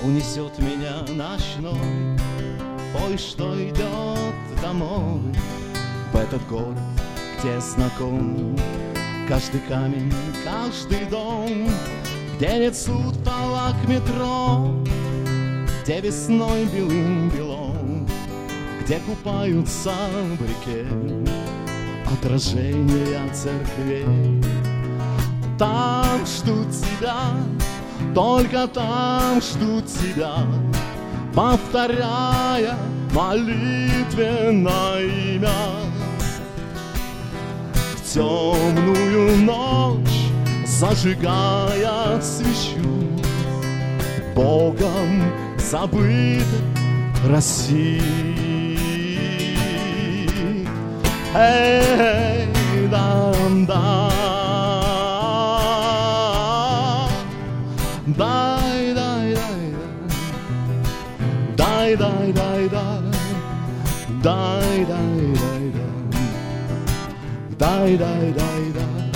унесет меня ночной поезд, что идет домой, в этот город, где знаком каждый камень, каждый дом, где нет сутолок метро, где весной белым-белом, где купаются в реке отражения церквей. Там ждут тебя, только там ждут тебя, повторяя молитвенное имя. В темную ночь, зажигая свечу, Богом забытой России. Эй, да-да, дай, дай, дай, дай, дай, дай, дай, дай, дай, дай, дай, дай, дай.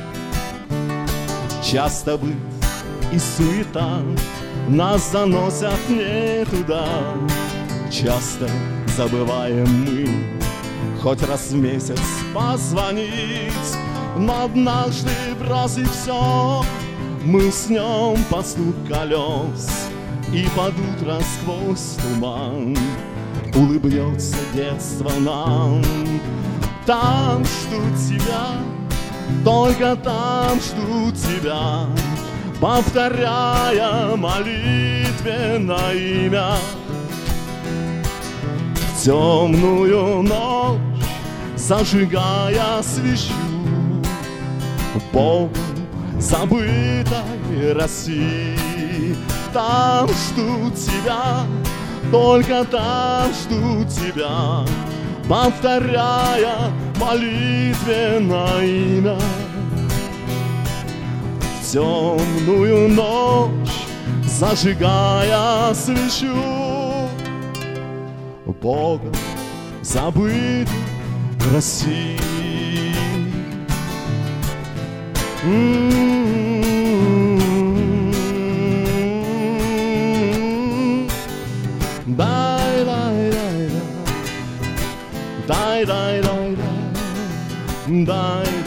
Часто быт и суета нас заносят не туда. Часто забываем мы хоть раз в месяц позвонить, но однажды бросив все, мы уснем под стук колес, и под утро сквозь туман улыбнется детство нам. Там ждут тебя, только там ждут тебя, повторяя молитвенное имя. В темную ночь, зажигая свечу, Богом забытой России. Там ждут тебя, только там ждут тебя, повторяя молитвенное имя. В темную ночь, зажигая свечу, Богом забытой России. Дай, дай, дай, дай, дай, дай, дай, дай.